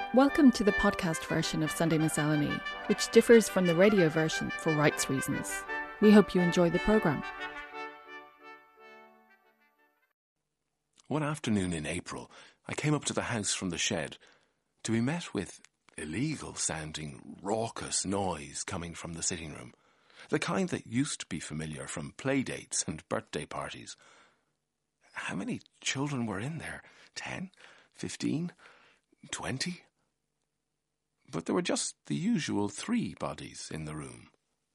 Welcome to the podcast version of Sunday Miscellany, which differs from the radio version for rights reasons. We hope you enjoy the programme. One afternoon in April, I came up to the house from the shed to be met with illegal-sounding, raucous noise coming from the sitting room, the kind that used to be familiar from playdates and birthday parties. How many children were in there? 10? 15? 20? But there were just the usual 3 bodies in the room.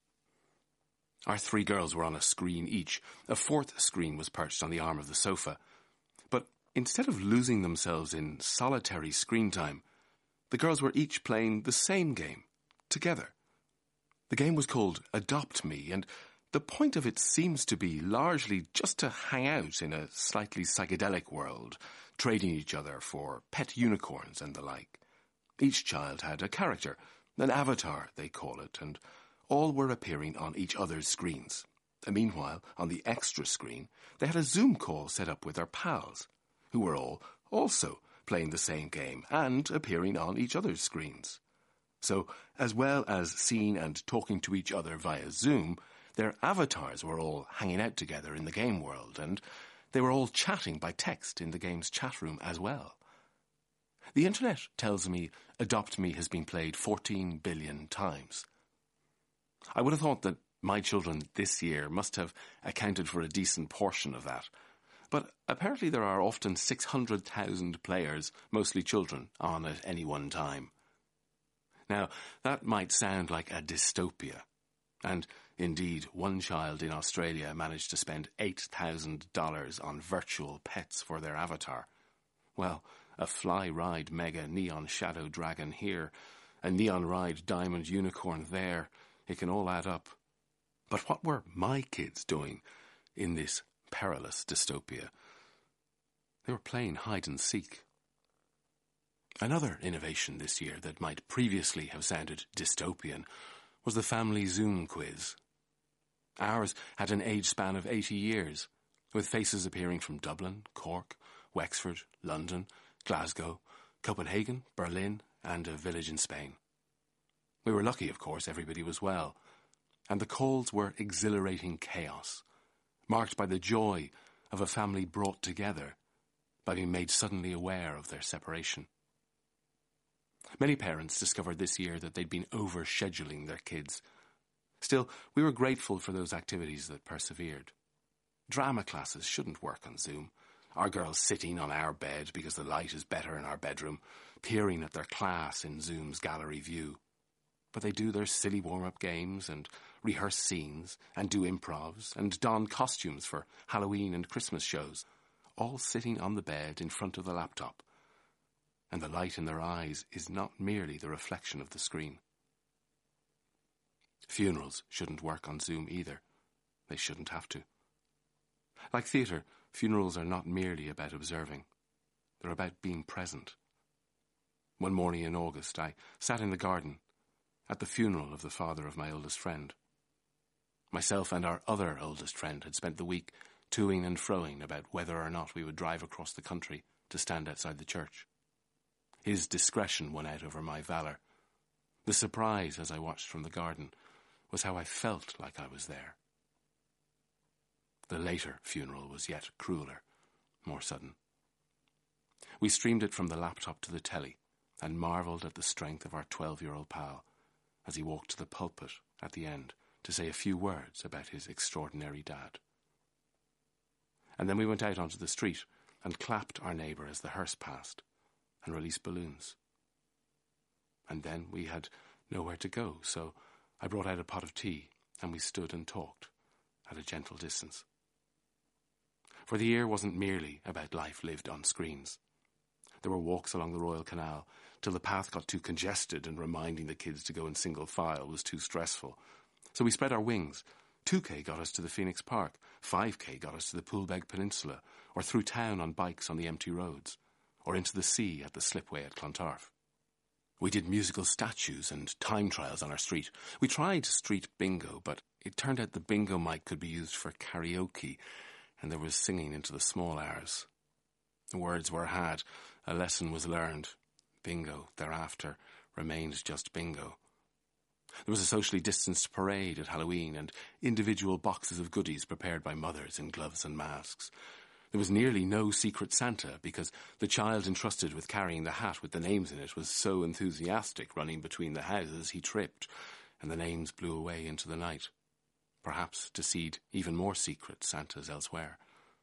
Our 3 girls were on a screen each. A 4th screen was perched on the arm of the sofa. But instead of losing themselves in solitary screen time, the girls were each playing the same game, together. The game was called Adopt Me, and the point of it seems to be largely just to hang out in a slightly psychedelic world, trading each other for pet unicorns and the like. Each child had a character, an avatar they call it, and all were appearing on each other's screens. And meanwhile, on the extra screen, they had a Zoom call set up with their pals, who were all also playing the same game and appearing on each other's screens. So, as well as seeing and talking to each other via Zoom, their avatars were all hanging out together in the game world, and they were all chatting by text in the game's chat room as well. The internet tells me Adopt Me has been played 14 billion times. I would have thought that my children this year must have accounted for a decent portion of that. But apparently there are often 600,000 players, mostly children, on at any one time. Now, that might sound like a dystopia. And indeed, one child in Australia managed to spend $8,000 on virtual pets for their avatar. Well, a fly ride mega neon shadow dragon here, a neon ride diamond unicorn there. It can all add up. But what were my kids doing in this perilous dystopia? They were playing hide and seek. Another innovation this year that might previously have sounded dystopian was the family Zoom quiz. Ours had an age span of 80 years, with faces appearing from Dublin, Cork, Wexford, London, Glasgow, Copenhagen, Berlin, and a village in Spain. We were lucky, of course, everybody was well, and the calls were exhilarating chaos, marked by the joy of a family brought together by being made suddenly aware of their separation. Many parents discovered this year that they'd been over-scheduling their kids. Still, we were grateful for those activities that persevered. Drama classes shouldn't work on Zoom. Our girls sitting on our bed because the light is better in our bedroom, peering at their class in Zoom's gallery view. But they do their silly warm-up games and rehearse scenes and do improvs and don costumes for Halloween and Christmas shows, all sitting on the bed in front of the laptop. And the light in their eyes is not merely the reflection of the screen. Funerals shouldn't work on Zoom either. They shouldn't have to. Like theatre, funerals are not merely about observing. They're about being present. One morning in August, I sat in the garden at the funeral of the father of my oldest friend. Myself and our other oldest friend had spent the week toing and froing about whether or not we would drive across the country to stand outside the church. His discretion won out over my valour. The surprise as I watched from the garden was how I felt like I was there. The later funeral was yet crueler, more sudden. We streamed it from the laptop to the telly and marvelled at the strength of our 12-year-old pal as he walked to the pulpit at the end to say a few words about his extraordinary dad. And then we went out onto the street and clapped our neighbour as the hearse passed and released balloons. And then we had nowhere to go, so I brought out a pot of tea and we stood and talked at a gentle distance. For the year wasn't merely about life lived on screens. There were walks along the Royal Canal till the path got too congested and reminding the kids to go in single file was too stressful. So we spread our wings. 2K got us to the Phoenix Park, 5K got us to the Poolbeg Peninsula, or through town on bikes on the empty roads, or into the sea at the slipway at Clontarf. We did musical statues and time trials on our street. We tried street bingo, but it turned out the bingo mic could be used for karaoke, and there was singing into the small hours. The words were had, a lesson was learned. Bingo thereafter remained just bingo. There was a socially distanced parade at Halloween and individual boxes of goodies prepared by mothers in gloves and masks. There was nearly no Secret Santa because the child entrusted with carrying the hat with the names in it was so enthusiastic running between the houses he tripped, and the names blew away into the night, perhaps to seed even more secret Santas elsewhere.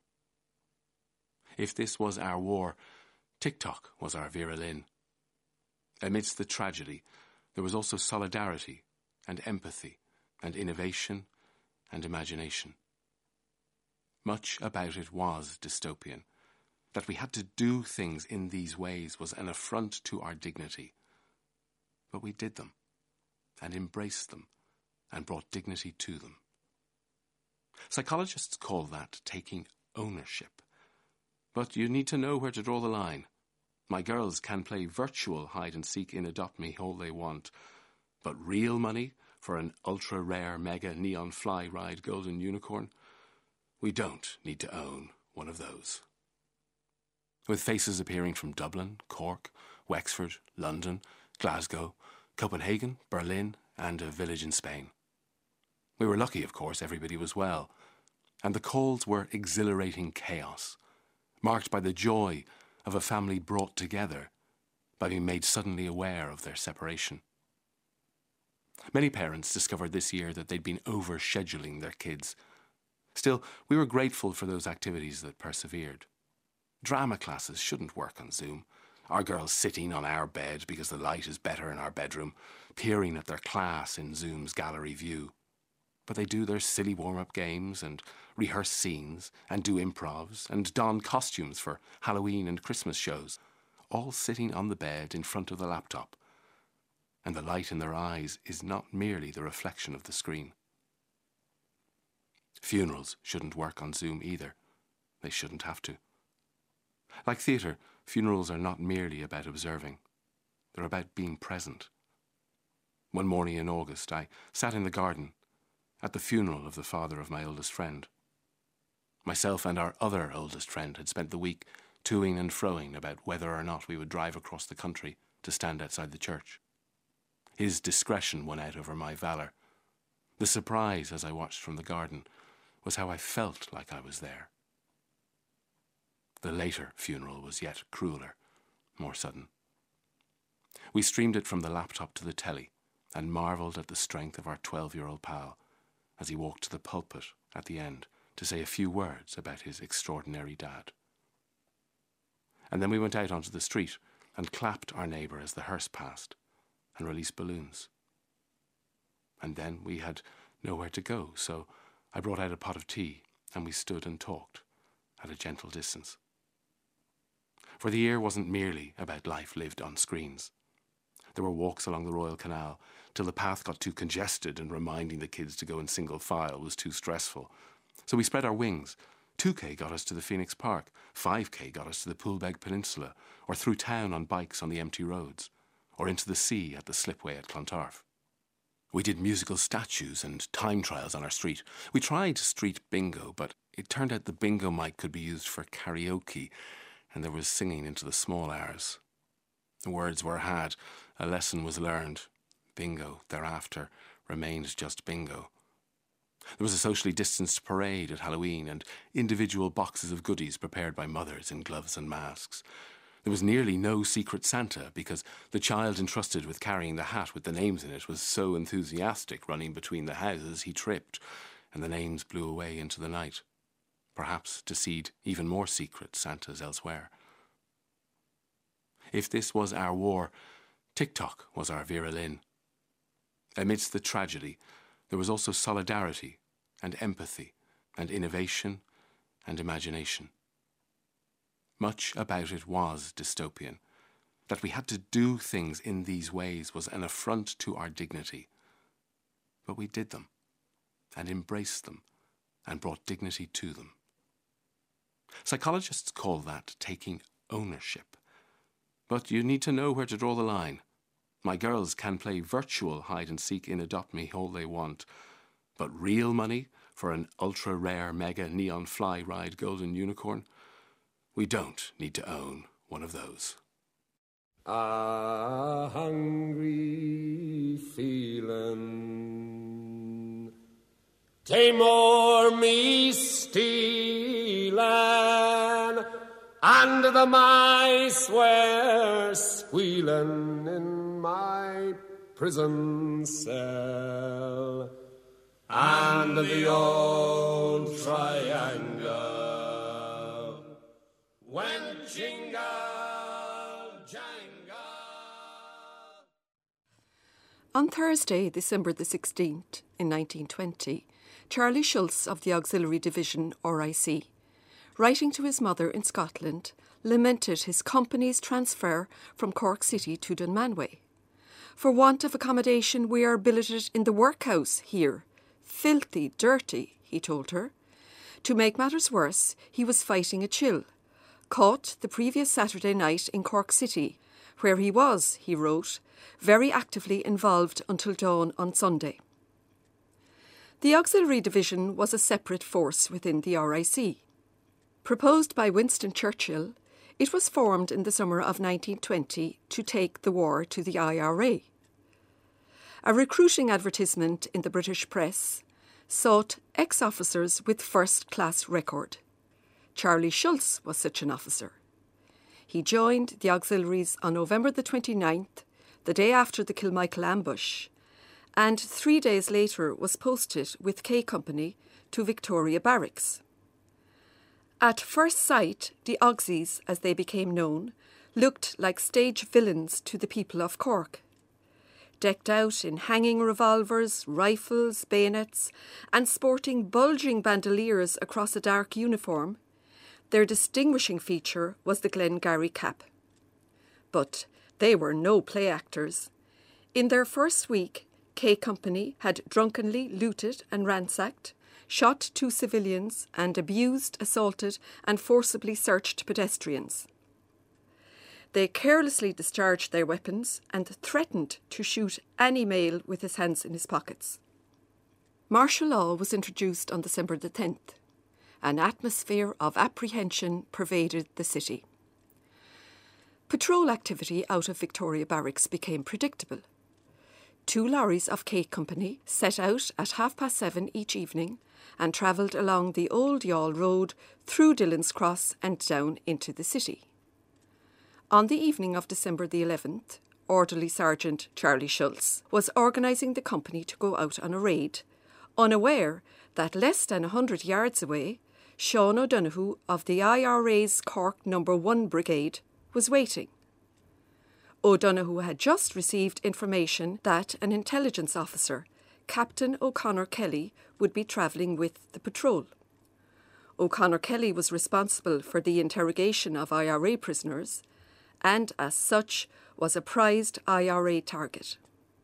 If this was our war, TikTok was our Vera Lynn. Amidst the tragedy, there was also solidarity and empathy and innovation and imagination. Much about it was dystopian. That we had to do things in these ways was an affront to our dignity. But we did them, and embraced them, and brought dignity to them. Psychologists call that taking ownership. But you need to know where to draw the line. My girls can play virtual hide-and-seek in Adopt Me all they want, but real money for an ultra-rare mega neon fly ride golden unicorn? We don't need to own one of those. With faces appearing from Dublin, Cork, Wexford, London, Glasgow, Copenhagen, Berlin, and a village in Spain. We were lucky, of course, everybody was well, and the calls were exhilarating chaos, marked by the joy of a family brought together by being made suddenly aware of their separation. Many parents discovered this year that they'd been over-scheduling their kids. Still, we were grateful for those activities that persevered. Drama classes shouldn't work on Zoom. Our girls sitting on our bed because the light is better in our bedroom, peering at their class in Zoom's gallery view. But they do their silly warm-up games and rehearse scenes and do improvs and don costumes for Halloween and Christmas shows, all sitting on the bed in front of the laptop. And the light in their eyes is not merely the reflection of the screen. Funerals shouldn't work on Zoom either. They shouldn't have to. Like theatre, funerals are not merely about observing. They're about being present. One morning in August, I sat in the garden at the funeral of the father of my oldest friend. Myself and our other oldest friend had spent the week toing and froing about whether or not we would drive across the country to stand outside the church. His discretion won out over my valour. The surprise as I watched from the garden was how I felt like I was there. The later funeral was yet crueler, more sudden. We streamed it from the laptop to the telly and marvelled at the strength of our 12-year-old pal as he walked to the pulpit at the end to say a few words about his extraordinary dad. And then we went out onto the street and clapped our neighbour as the hearse passed and released balloons. And then we had nowhere to go, so I brought out a pot of tea and we stood and talked at a gentle distance. For the year wasn't merely about life lived on screens. There were walks along the Royal Canal till the path got too congested and reminding the kids to go in single file was too stressful. So we spread our wings. 2K got us to the Phoenix Park, 5K got us to the Poolbeg Peninsula, or through town on bikes on the empty roads, or into the sea at the slipway at Clontarf. We did musical statues and time trials on our street. We tried street bingo, but it turned out the bingo mic could be used for karaoke, and there was singing into the small hours. The words were had, a lesson was learned. Bingo thereafter remained just bingo. There was a socially distanced parade at Halloween and individual boxes of goodies prepared by mothers in gloves and masks. There was nearly no Secret Santa because the child entrusted with carrying the hat with the names in it was so enthusiastic running between the houses he tripped, and the names blew away into the night, perhaps to seed even more secret Santas elsewhere. If this was our war, TikTok was our Vera Lynn. Amidst the tragedy, there was also solidarity and empathy and innovation and imagination. Much about it was dystopian. That we had to do things in these ways was an affront to our dignity. But we did them, and embraced them, and brought dignity to them. Psychologists call that taking ownership. But you need to know where to draw the line. My girls can play virtual hide-and-seek in Adopt Me all they want, but real money for an ultra-rare mega neon fly ride golden unicorn? We don't need to own one of those. a hungry feeling. Tay more me stealing, and the mice were squealing in my prison cell, and the old triangle went jingle jangle. On Thursday, December the 16th, in 1920, Charlie Schultz of the Auxiliary Division, RIC, writing to his mother in Scotland, lamented his company's transfer from Cork City to Dunmanway. For want of accommodation, we are billeted in the workhouse here. Filthy, dirty, he told her. To make matters worse, he was fighting a chill, caught the previous Saturday night in Cork City, where he was, he wrote, very actively involved until dawn on Sunday. The Auxiliary Division was a separate force within the RIC. Proposed by Winston Churchill, it was formed in the summer of 1920 to take the war to the IRA. A recruiting advertisement in the British press sought ex-officers with first-class record. Charlie Schultz was such an officer. He joined the auxiliaries on November the 29th, the day after the Kilmichael ambush, and 3 days later was posted with K Company to Victoria Barracks. At first sight, the Auxies, as they became known, looked like stage villains to the people of Cork. Decked out in hanging revolvers, rifles, bayonets, and sporting bulging bandoliers across a dark uniform, their distinguishing feature was the Glengarry cap. But they were no play actors. In their first week, K Company had drunkenly looted and ransacked, shot 2 civilians, and abused, assaulted, and forcibly searched pedestrians. They carelessly discharged their weapons and threatened to shoot any male with his hands in his pockets. Martial law was introduced on December the 10th. An atmosphere of apprehension pervaded the city. Patrol activity out of Victoria Barracks became predictable. 2 lorries of K Company set out at 7:30 each evening and travelled along the Old Yall Road through Dillon's Cross and down into the city. On the evening of December the 11th, Orderly Sergeant Charlie Schultz was organising the company to go out on a raid, unaware that less than 100 yards away, Sean O'Donoghue of the IRA's Cork No. 1 Brigade was waiting. O'Donoghue had just received information that an intelligence officer, Captain O'Connor Kelly, would be travelling with the patrol. O'Connor Kelly was responsible for the interrogation of IRA prisoners and, as such, was a prized IRA target.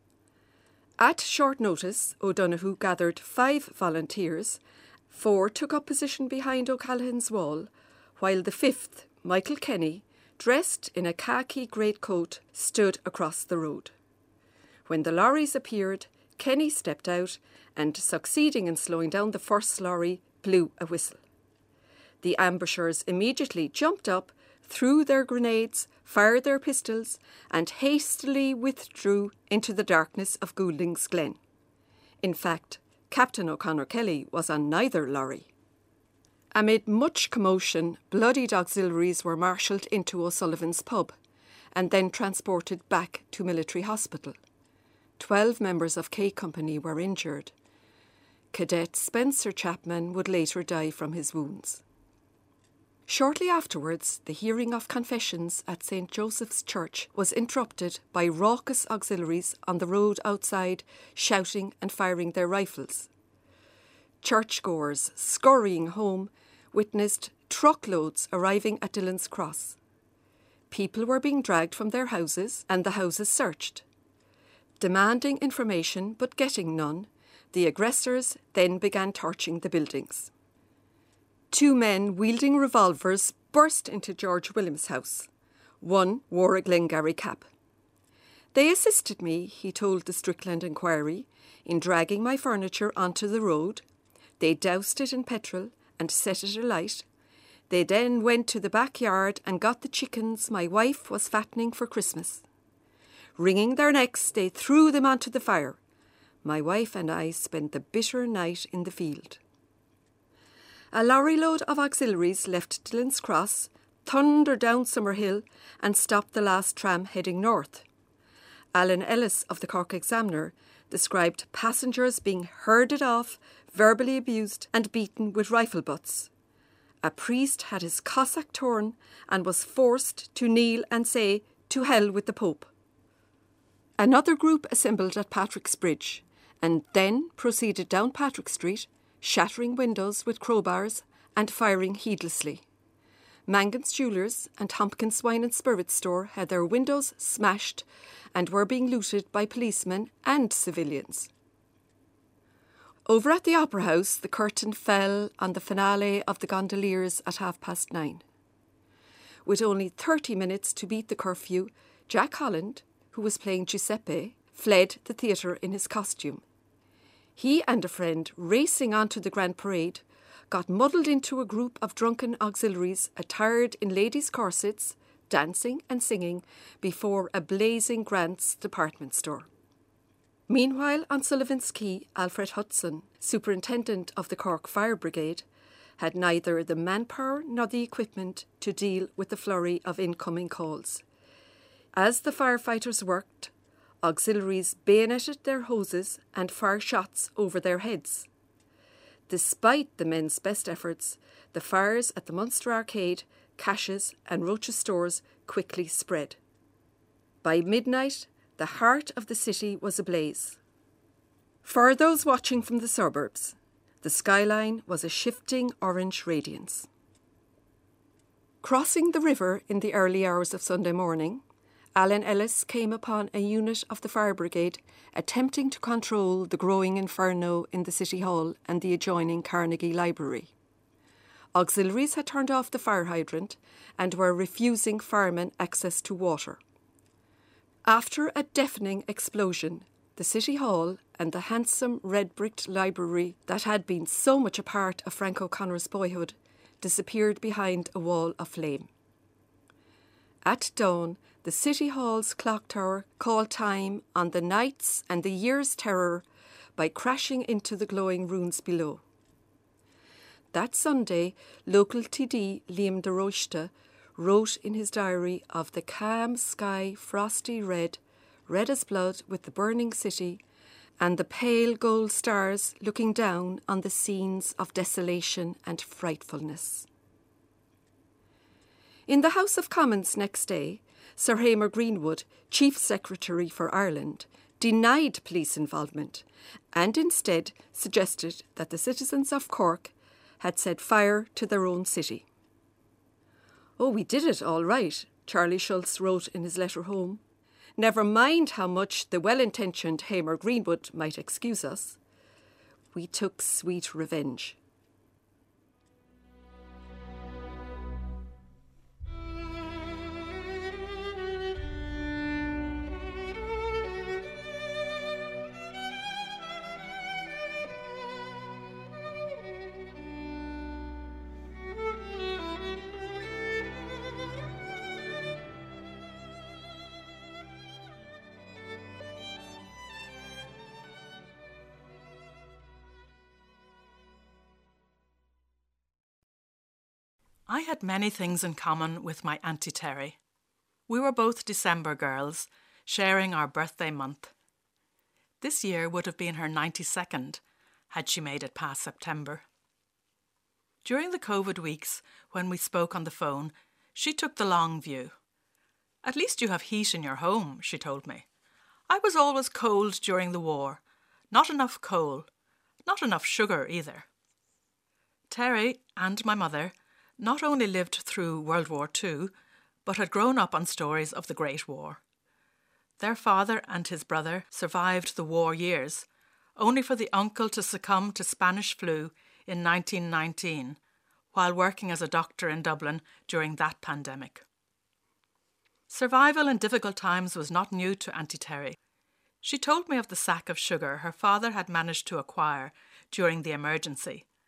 At short notice, O'Donoghue gathered 5 volunteers. 4 took up position behind O'Callaghan's wall, while the 5th, Michael Kenny, dressed in a khaki greatcoat, stood across the road. When the lorries appeared, Kenny stepped out and, succeeding in slowing down the first lorry, blew a whistle. The ambushers immediately jumped up, threw their grenades, fired their pistols, and hastily withdrew into the darkness of Goulding's Glen. In fact, Captain O'Connor Kelly was on neither lorry. Amid much commotion, bloodied auxiliaries were marshalled into O'Sullivan's pub and then transported back to military hospital. 12 members of K Company were injured. Cadet Spencer Chapman would later die from his wounds. Shortly afterwards, the hearing of confessions at St. Joseph's Church was interrupted by raucous auxiliaries on the road outside, shouting and firing their rifles. Churchgoers, scurrying home, witnessed truckloads arriving at Dillon's Cross. People were being dragged from their houses and the houses searched. Demanding information but getting none, the aggressors then began torching the buildings. 2 men wielding revolvers burst into George Williams' house. One wore a Glengarry cap. They assisted me, he told the Strickland Inquiry, in dragging my furniture onto the road. They doused it in petrol and set it alight. They then went to the backyard and got the chickens my wife was fattening for Christmas. Wringing their necks, they threw them onto the fire. My wife and I spent the bitter night in the field. A lorry load of auxiliaries left Dillon's Cross, thundered down Summerhill and stopped the last tram heading north. Alan Ellis of the Cork Examiner described passengers being herded off, verbally abused and beaten with rifle butts. A priest had his cassock torn and was forced to kneel and say, "To hell with the Pope." Another group assembled at Patrick's Bridge and then proceeded down Patrick Street, shattering windows with crowbars and firing heedlessly. Mangan's Jewellers and Tompkins Wine and Spirits Store had their windows smashed and were being looted by policemen and civilians. Over at the Opera House, the curtain fell on the finale of The Gondoliers at 9:30. With only 30 minutes to beat the curfew, Jack Holland, who was playing Giuseppe, fled the theatre in his costume. He and a friend, racing onto the Grand Parade, got muddled into a group of drunken auxiliaries attired in ladies' corsets, dancing and singing before a blazing Grant's department store. Meanwhile, on Sullivan's Quay, Alfred Hudson, superintendent of the Cork Fire Brigade, had neither the manpower nor the equipment to deal with the flurry of incoming calls. As the firefighters worked, auxiliaries bayoneted their hoses and fired shots over their heads. Despite the men's best efforts, the fires at the Munster Arcade, Cash's and Roach's stores quickly spread. By midnight, the heart of the city was ablaze. For those watching from the suburbs, the skyline was a shifting orange radiance. Crossing the river in the early hours of Sunday morning, Alan Ellis came upon a unit of the fire brigade attempting to control the growing inferno in the City Hall and the adjoining Carnegie Library. Auxiliaries had turned off the fire hydrant and were refusing firemen access to water. After a deafening explosion, the City Hall and the handsome red-bricked library that had been so much a part of Frank O'Connor's boyhood disappeared behind a wall of flame. At dawn, the City Hall's clock tower called time on the night's and the year's terror by crashing into the glowing ruins below. That Sunday, local TD Liam de Royste wrote in his diary of the calm sky frosty red, red as blood with the burning city, and the pale gold stars looking down on the scenes of desolation and frightfulness. In the House of Commons next day, Sir Hamer Greenwood, Chief Secretary for Ireland, denied police involvement and instead suggested that the citizens of Cork had set fire to their own city. "Oh, we did it all right," Charlie Schultz wrote in his letter home. "Never mind how much the well-intentioned Hamer Greenwood might excuse us. We took sweet revenge." I had many things in common with my Auntie Terry. We were both December girls, sharing our birthday month. This year would have been her 92nd, had she made it past September. During the COVID weeks, when we spoke on the phone, she took the long view. "At least you have heat in your home," she told me. "I was always cold during the war. Not enough coal. Not enough sugar either." Terry and my mother not only lived through World War II, but had grown up on stories of the Great War. Their father and his brother survived the war years, only for the uncle to succumb to Spanish flu in 1919, while working as a doctor in Dublin during that pandemic. Survival in difficult times was not new to Auntie Terry. She told me of the sack of sugar her father had managed to acquire during the emergency,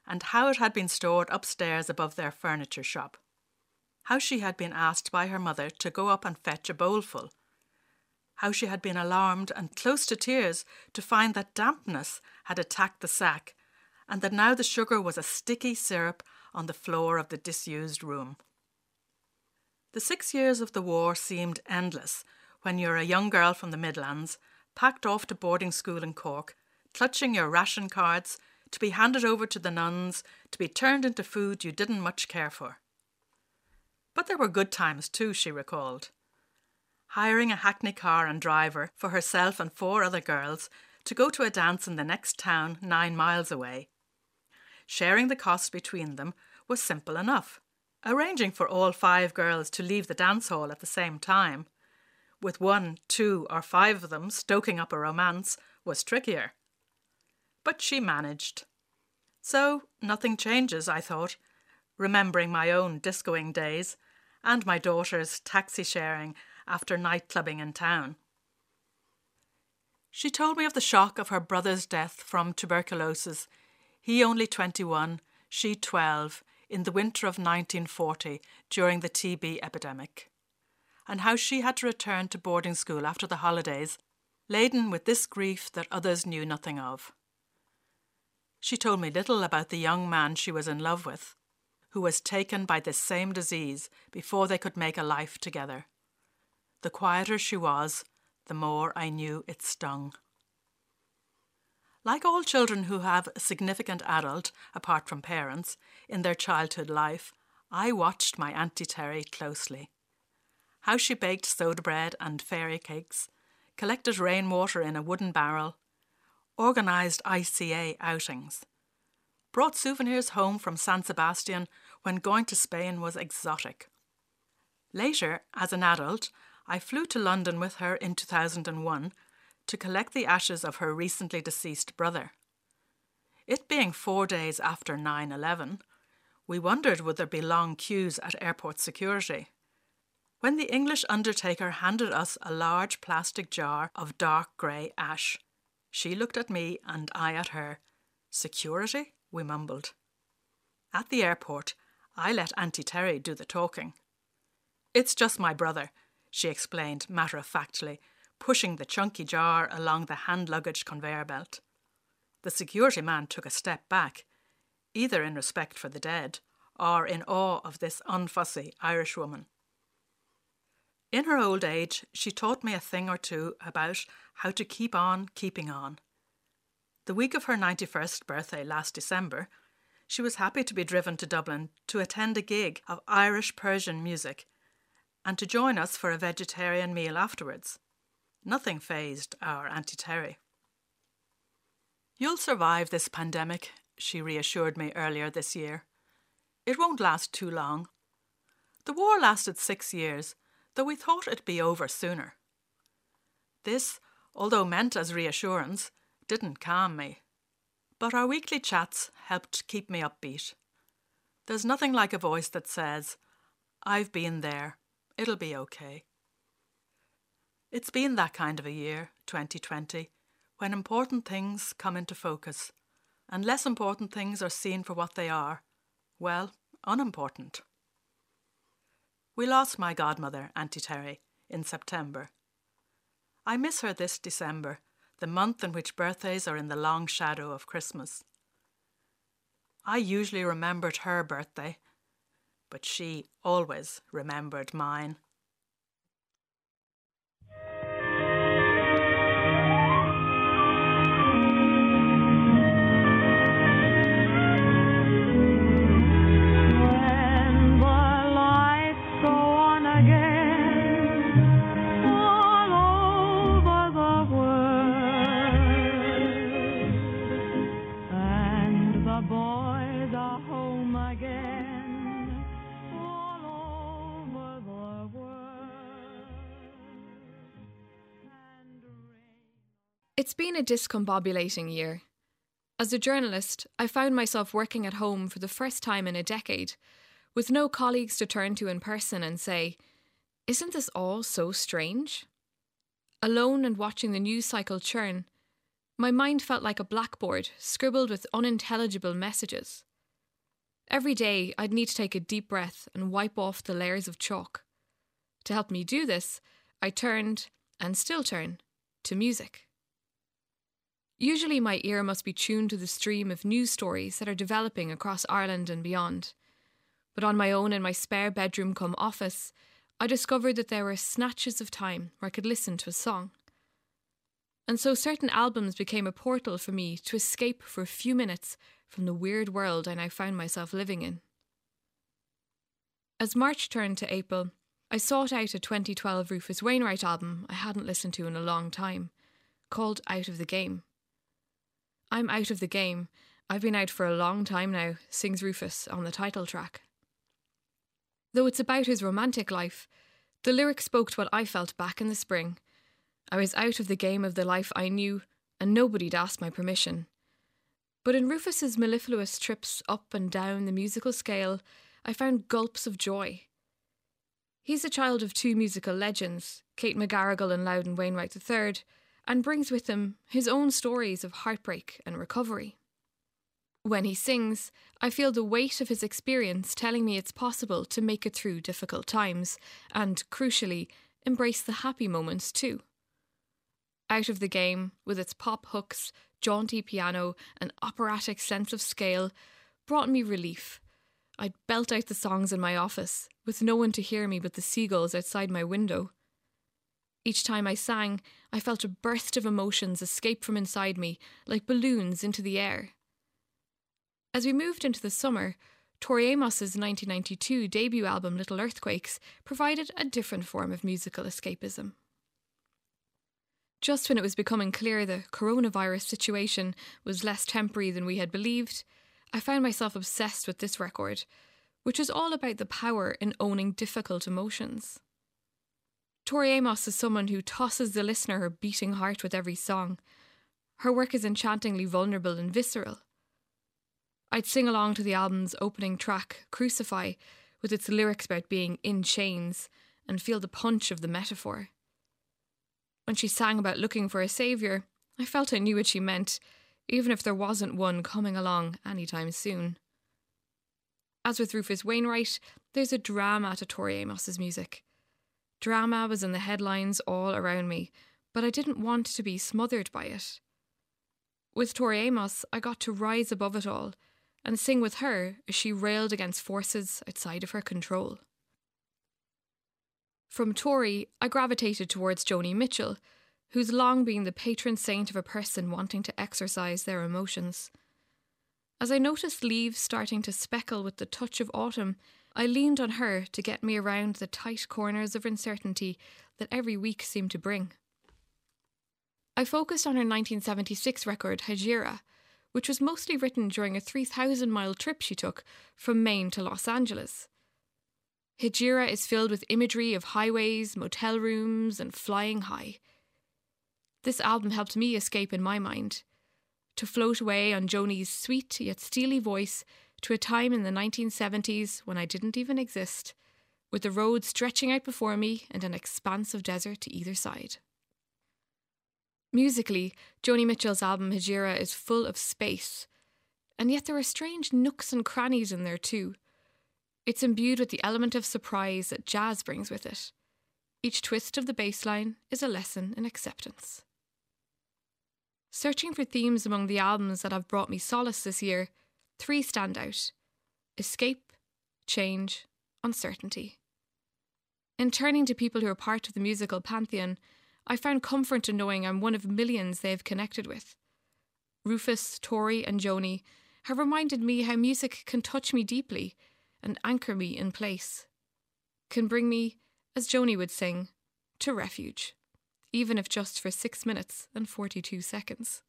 and how it had been stored upstairs above their furniture shop. How she had been asked by her mother to go up and fetch a bowlful. How she had been alarmed and close to tears to find that dampness had attacked the sack, and that now the sugar was a sticky syrup on the floor of the disused room. The 6 years of the war seemed endless when you're a young girl from the Midlands, packed off to boarding school in Cork, clutching your ration cards, to be handed over to the nuns, to be turned into food you didn't much care for. But there were good times too, she recalled. Hiring a hackney car and driver for herself and 4 other girls to go to a dance in the next town 9 miles away. Sharing the cost between them was simple enough. Arranging for all 5 girls to leave the dance hall at the same time, with 1, 2 or 5 of them stoking up a romance, was trickier. But she managed. So nothing changes, I thought, remembering my own discoing days and my daughter's taxi sharing after night clubbing in town. She told me of the shock of her brother's death from tuberculosis, he only 21, she 12, in the winter of 1940 during the TB epidemic, and how she had to return to boarding school after the holidays, laden with this grief that others knew nothing of. She told me little about the young man she was in love with, who was taken by this same disease before they could make a life together. The quieter she was, the more I knew it stung. Like all children who have a significant adult, apart from parents, in their childhood life, I watched my Auntie Terry closely. How she baked soda bread and fairy cakes, collected rainwater in a wooden barrel, organised ICA outings, brought souvenirs home from San Sebastian when going to Spain was exotic. Later, as an adult, I flew to London with her in 2001 to collect the ashes of her recently deceased brother. It being 4 days after 9/11, we wondered would there be long queues at airport security. When the English undertaker handed us a large plastic jar of dark grey ash, she looked at me and I at her. "Security?" we mumbled. At the airport, I let Auntie Terry do the talking. "It's just my brother," she explained matter-of-factly, pushing the chunky jar along the hand luggage conveyor belt. The security man took a step back, either in respect for the dead or in awe of this unfussy Irish woman. In her old age, she taught me a thing or two about how to keep on keeping on. The week of her 91st birthday last December, she was happy to be driven to Dublin to attend a gig of Irish Persian music and to join us for a vegetarian meal afterwards. Nothing fazed our Auntie Terry. "You'll survive this pandemic," she reassured me earlier this year. "It won't last too long. The war lasted 6 years, though we thought it'd be over sooner." This, although meant as reassurance, didn't calm me. But our weekly chats helped keep me upbeat. There's nothing like a voice that says, "I've been there, it'll be okay." It's been that kind of a year, 2020, when important things come into focus and less important things are seen for what they are, well, unimportant. We lost my godmother, Auntie Terry, in September. I miss her this December, the month in which birthdays are in the long shadow of Christmas. I usually remembered her birthday, but she always remembered mine. It's been a discombobulating year. As a journalist, I found myself working at home for the first time in a decade, with no colleagues to turn to in person and say, "Isn't this all so strange?" Alone and watching the news cycle churn, my mind felt like a blackboard scribbled with unintelligible messages. Every day, I'd need to take a deep breath and wipe off the layers of chalk. To help me do this, I turned, and still turn, to music. Usually my ear must be tuned to the stream of news stories that are developing across Ireland and beyond. But on my own in my spare bedroom cum office, I discovered that there were snatches of time where I could listen to a song. And so certain albums became a portal for me to escape for a few minutes from the weird world I now found myself living in. As March turned to April, I sought out a 2012 Rufus Wainwright album I hadn't listened to in a long time, called Out of the Game. I'm out of the game. I've been out for a long time now, sings Rufus on the title track. Though it's about his romantic life, the lyrics spoke to what I felt back in the spring. I was out of the game of the life I knew, and nobody'd asked my permission. But in Rufus's mellifluous trips up and down the musical scale, I found gulps of joy. He's a child of two musical legends, Kate McGarrigle and Loudon Wainwright III, and brings with him his own stories of heartbreak and recovery. When he sings, I feel the weight of his experience telling me it's possible to make it through difficult times and, crucially, embrace the happy moments too. Out of the Game, with its pop hooks, jaunty piano and operatic sense of scale, brought me relief. I'd belt out the songs in my office, with no one to hear me but the seagulls outside my window. Each time I sang, I felt a burst of emotions escape from inside me, like balloons into the air. As we moved into the summer, Tori Amos's 1992 debut album Little Earthquakes provided a different form of musical escapism. Just when it was becoming clear the coronavirus situation was less temporary than we had believed, I found myself obsessed with this record, which is all about the power in owning difficult emotions. Tori Amos is someone who tosses the listener her beating heart with every song. Her work is enchantingly vulnerable and visceral. I'd sing along to the album's opening track, Crucify, with its lyrics about being in chains, and feel the punch of the metaphor. When she sang about looking for a saviour, I felt I knew what she meant, even if there wasn't one coming along anytime soon. As with Rufus Wainwright, there's a drama to Tori Amos's music. Drama was in the headlines all around me, but I didn't want to be smothered by it. With Tori Amos, I got to rise above it all and sing with her as she railed against forces outside of her control. From Tori, I gravitated towards Joni Mitchell, who's long been the patron saint of a person wanting to exercise their emotions. As I noticed leaves starting to speckle with the touch of autumn, I leaned on her to get me around the tight corners of uncertainty that every week seemed to bring. I focused on her 1976 record, Hejira, which was mostly written during a 3,000-mile trip she took from Maine to Los Angeles. Hejira is filled with imagery of highways, motel rooms, and flying high. This album helped me escape in my mind, to float away on Joni's sweet yet steely voice to a time in the 1970s when I didn't even exist, with the road stretching out before me and an expanse of desert to either side. Musically, Joni Mitchell's album Hejira is full of space, and yet there are strange nooks and crannies in there too. It's imbued with the element of surprise that jazz brings with it. Each twist of the bass line is a lesson in acceptance. Searching for themes among the albums that have brought me solace this year, 3 stand out: escape, change, uncertainty. In turning to people who are part of the musical pantheon, I found comfort in knowing I'm one of millions they've connected with. Rufus, Tori and Joni have reminded me how music can touch me deeply and anchor me in place. Can bring me, as Joni would sing, to refuge, even if just for 6 minutes and 42 seconds.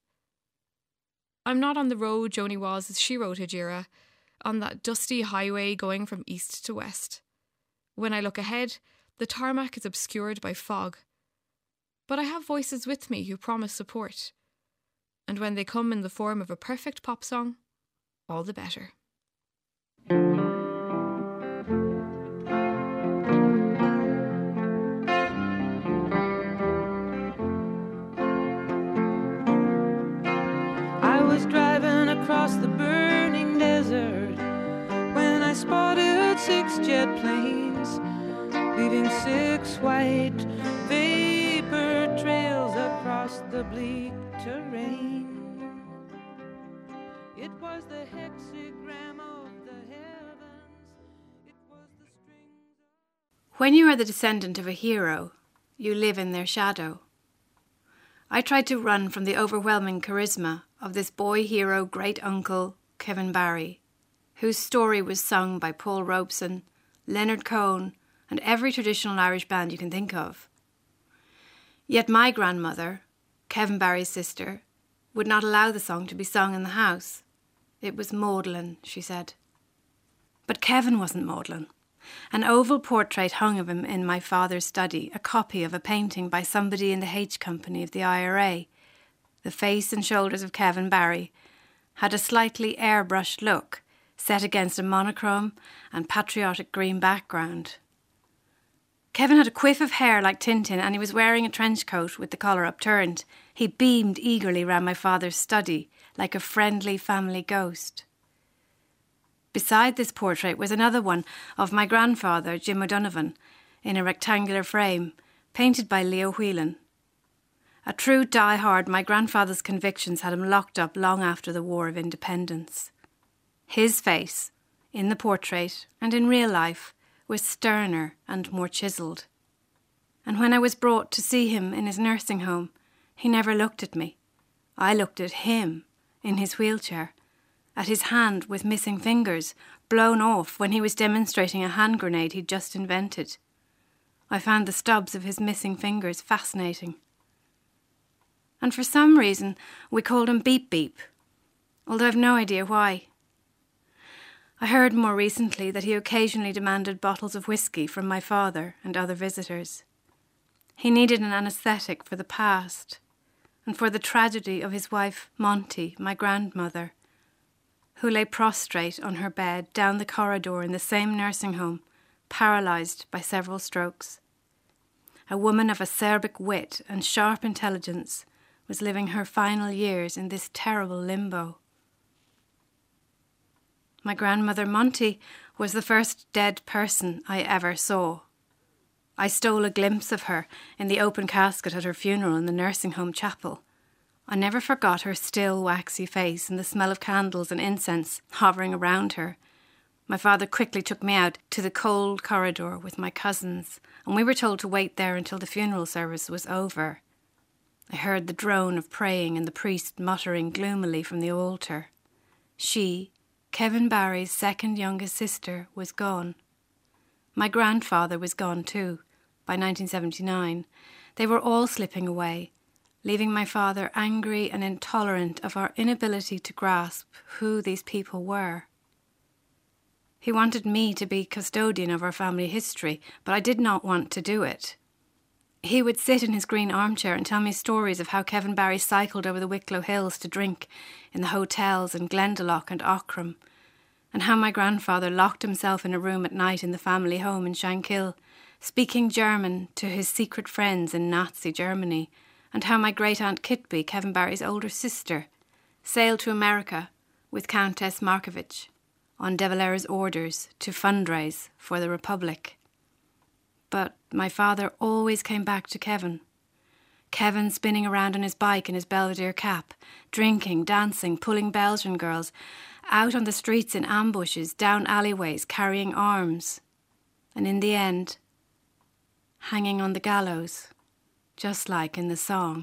I'm not on the road Joni was as she wrote Hejira, on that dusty highway going from east to west. When I look ahead, the tarmac is obscured by fog. But I have voices with me who promise support. And when they come in the form of a perfect pop song, all the better. I was driving across the burning desert white vapor trails across the bleak terrain. It was the hexagram of the heavens. It was the strings of... When you are the descendant of a hero, you live in their shadow. I tried to run from the overwhelming charisma of this boy hero great-uncle, Kevin Barry, whose story was sung by Paul Robeson, Leonard Cohen, and every traditional Irish band you can think of. Yet my grandmother, Kevin Barry's sister, would not allow the song to be sung in the house. It was maudlin, she said. But Kevin wasn't maudlin. An oval portrait hung of him in my father's study, a copy of a painting by somebody in the H Company of the IRA. The face and shoulders of Kevin Barry had a slightly airbrushed look, set against a monochrome and patriotic green background. Kevin had a quiff of hair like Tintin, and he was wearing a trench coat with the collar upturned. He beamed eagerly round my father's study, like a friendly family ghost. Beside this portrait was another one of my grandfather, Jim O'Donovan, in a rectangular frame, painted by Leo Whelan. A true die-hard, my grandfather's convictions had him locked up long after the War of Independence. His face, in the portrait and in real life, was sterner and more chiselled. And when I was brought to see him in his nursing home, he never looked at me. I looked at him in his wheelchair, at his hand with missing fingers, blown off when he was demonstrating a hand grenade he'd just invented. I found the stubs of his missing fingers fascinating. And for some reason, we called him Beep Beep, although I've no idea why. I heard more recently that he occasionally demanded bottles of whiskey from my father and other visitors. He needed an anaesthetic for the past, and for the tragedy of his wife, Monty, my grandmother, who lay prostrate on her bed down the corridor in the same nursing home, paralysed by several strokes. A woman of acerbic wit and sharp intelligence was living her final years in this terrible limbo. My grandmother Monty was the first dead person I ever saw. I stole a glimpse of her in the open casket at her funeral in the nursing home chapel. I never forgot her still, waxy face and the smell of candles and incense hovering around her. My father quickly took me out to the cold corridor with my cousins, and we were told to wait there until the funeral service was over. I heard the drone of praying and the priest muttering gloomily from the altar. She, Kevin Barry's second youngest sister, was gone. My grandfather was gone too, by 1979. They were all slipping away, leaving my father angry and intolerant of our inability to grasp who these people were. He wanted me to be custodian of our family history, but I did not want to do it. He would sit in his green armchair and tell me stories of how Kevin Barry cycled over the Wicklow Hills to drink in the hotels in Glendalough and Aughrim, and how my grandfather locked himself in a room at night in the family home in Shankill, speaking German to his secret friends in Nazi Germany, and how my great-aunt Kitby, Kevin Barry's older sister, sailed to America with Countess Markovich on De Valera's orders to fundraise for the Republic. But my father always came back to Kevin. Kevin spinning around on his bike in his Belvedere cap, drinking, dancing, pulling Belgian girls, out on the streets in ambushes, down alleyways, carrying arms. And in the end, hanging on the gallows, just like in the song.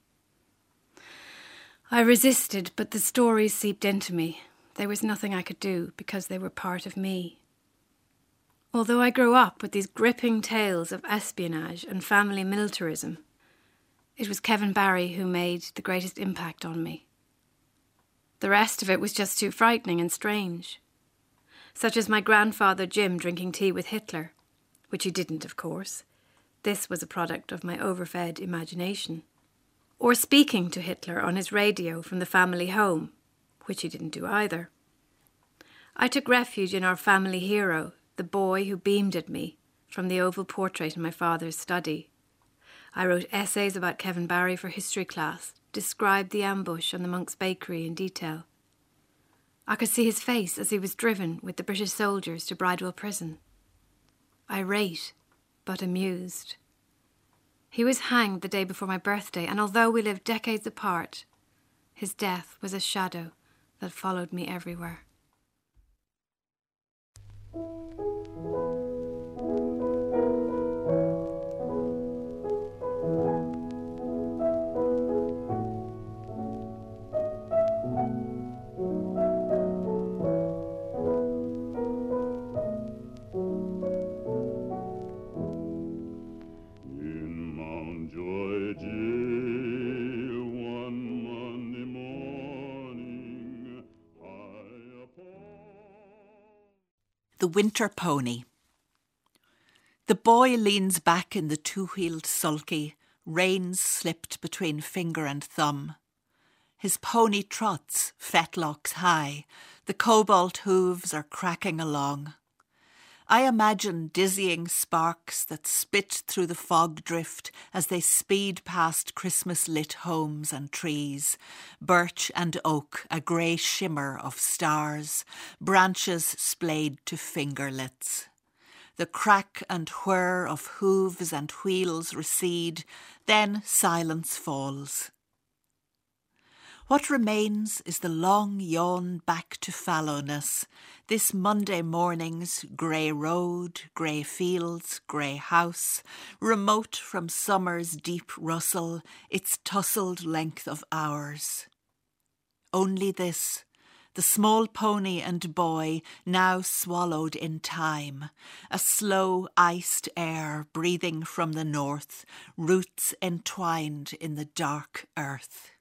I resisted, but the stories seeped into me. There was nothing I could do because they were part of me. Although I grew up with these gripping tales of espionage and family militarism, it was Kevin Barry who made the greatest impact on me. The rest of it was just too frightening and strange, such as my grandfather Jim drinking tea with Hitler, which he didn't, of course. This was a product of my overfed imagination. Or speaking to Hitler on his radio from the family home, which he didn't do either. I took refuge in our family hero, the boy who beamed at me from the oval portrait in my father's study. I wrote essays about Kevin Barry for history class, described the ambush on the Monk's Bakery in detail. I could see his face as he was driven with the British soldiers to Bridewell Prison. Irate, but amused. He was hanged the day before my birthday, and although we lived decades apart, his death was a shadow that followed me everywhere. The Winter Pony. The boy leans back in the two-wheeled sulky, reins slipped between finger and thumb. His pony trots, fetlocks high, the cobalt hooves are cracking along. I imagine dizzying sparks that spit through the fog drift as they speed past Christmas-lit homes and trees, birch and oak a grey shimmer of stars, branches splayed to fingerlets. The crack and whir of hooves and wheels recede, then silence falls. What remains is the long yawn back to fallowness, this Monday morning's grey road, grey fields, grey house, remote from summer's deep rustle, its tussled length of hours. Only this, the small pony and boy now swallowed in time, a slow iced air breathing from the north, roots entwined in the dark earth.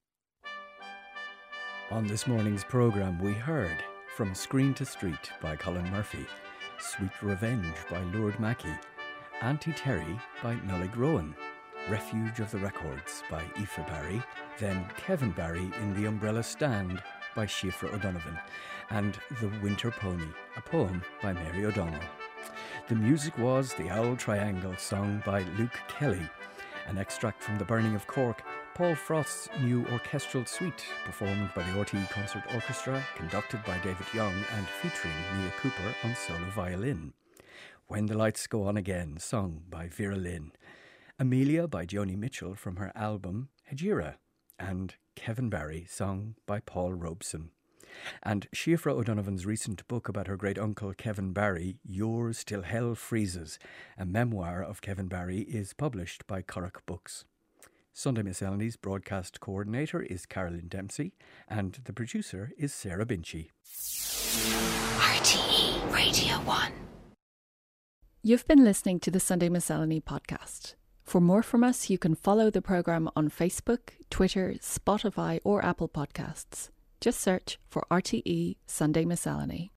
On this morning's programme we heard From Screen to Street by Colin Murphy, Sweet Revenge by Lord Mackey, Auntie Terry by Nullig Rowan, Refuge of the Records by Aoife Barry, then Kevin Barry in the Umbrella Stand by Siofra O'Donovan, and The Winter Pony, a poem by Mary O'Donnell. The music was The Owl Triangle, sung by Luke Kelly, an extract from The Burning of Cork, Paul Frost's new orchestral suite, performed by the RTE Concert Orchestra, conducted by David Young and featuring Mia Cooper on solo violin. When the Lights Go On Again, sung by Vera Lynn. Amelia by Joni Mitchell from her album Hegira, and Kevin Barry, sung by Paul Robeson. And Siofra O'Donovan's recent book about her great-uncle Kevin Barry, Yours Till Hell Freezes, a memoir of Kevin Barry, is published by Curragh Books. Sunday Miscellany's broadcast coordinator is Carolyn Dempsey, and the producer is Sarah Binchy. RTE Radio 1. You've been listening to the Sunday Miscellany podcast. For more from us, you can follow the programme on Facebook, Twitter, Spotify or Apple Podcasts. Just search for RTE Sunday Miscellany.